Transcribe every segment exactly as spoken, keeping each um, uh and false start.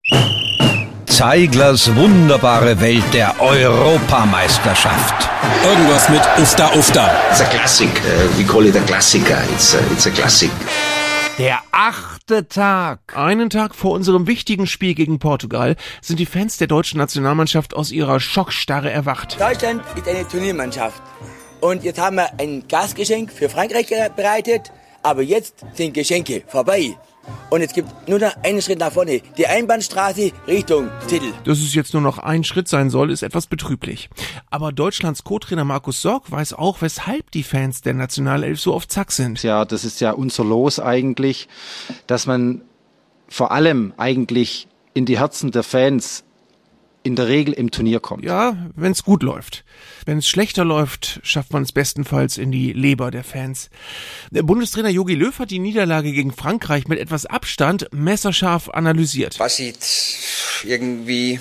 Zeiglers wunderbare Welt der Europameisterschaft. Irgendwas mit Ufta Ufta. It's a classic. Uh, we call it a Klassiker. It's a, it's a classic. Der achte Tag. Einen Tag vor unserem wichtigen Spiel gegen Portugal sind die Fans der deutschen Nationalmannschaft aus ihrer Schockstarre erwacht. Deutschland ist eine Turniermannschaft. Und jetzt haben wir ein Gastgeschenk für Frankreich bereitet. Aber jetzt sind Geschenke vorbei. Und es gibt nur noch einen Schritt nach vorne. Die Einbahnstraße Richtung Titel. Dass es jetzt nur noch ein Schritt sein soll, ist etwas betrüblich. Aber Deutschlands Co-Trainer Markus Sorg weiß auch, weshalb die Fans der Nationalelf so auf Zack sind. Ja, das ist ja unser Los eigentlich, dass man vor allem eigentlich in die Herzen der Fans in der Regel im Turnier kommt. Ja, wenn es gut läuft. Wenn es schlechter läuft, schafft man es bestenfalls in die Leber der Fans. Der Bundestrainer Jogi Löw hat die Niederlage gegen Frankreich mit etwas Abstand messerscharf analysiert. Was ich irgendwie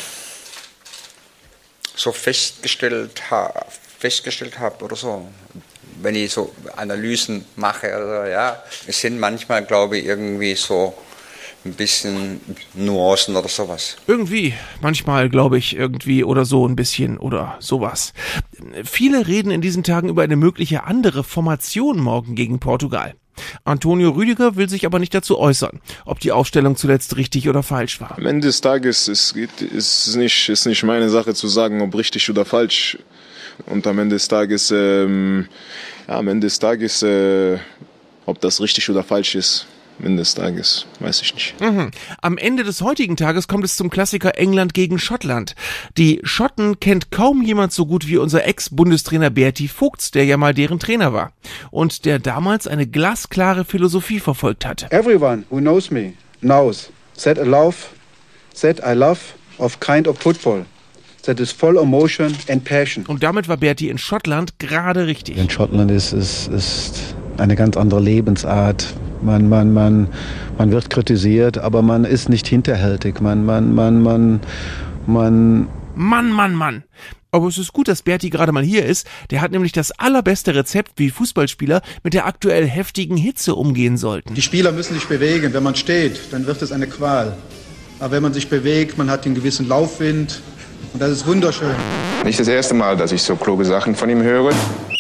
so festgestellt habe, festgestellt habe oder so, wenn ich so Analysen mache, also ja, es sind manchmal, glaube ich, irgendwie so ein bisschen Nuancen oder sowas. Irgendwie, manchmal glaube ich irgendwie oder so ein bisschen oder sowas. Viele reden in diesen Tagen über eine mögliche andere Formation morgen gegen Portugal. Antonio Rüdiger will sich aber nicht dazu äußern, ob die Aufstellung zuletzt richtig oder falsch war. Am Ende des Tages ist es nicht, ist nicht meine Sache zu sagen, ob richtig oder falsch. Und am Ende des Tages, ähm, ja, am Ende des Tages, äh, ob das richtig oder falsch ist. Am Ende des Tages, weiß ich nicht. Mhm. Am Ende des heutigen Tages kommt es zum Klassiker England gegen Schottland. Die Schotten kennt kaum jemand so gut wie unser Ex-Bundestrainer Berti Vogts, der ja mal deren Trainer war und der damals eine glasklare Philosophie verfolgt hatte. Everyone who knows me knows that I love, that I love of kind of football. That is full emotion and passion. Und damit war Berti in Schottland gerade richtig. In Schottland ist es ist eine ganz andere Lebensart. Man, man, man, man wird kritisiert, aber man ist nicht hinterhältig. Man, man, man, man, man. Mann, Mann, Mann. Aber es ist gut, dass Berti gerade mal hier ist. Der hat nämlich das allerbeste Rezept, wie Fußballspieler mit der aktuell heftigen Hitze umgehen sollten. Die Spieler müssen sich bewegen. Wenn man steht, dann wird es eine Qual. Aber wenn man sich bewegt, man hat einen gewissen Laufwind. Und das ist wunderschön. Nicht das erste Mal, dass ich so kluge Sachen von ihm höre.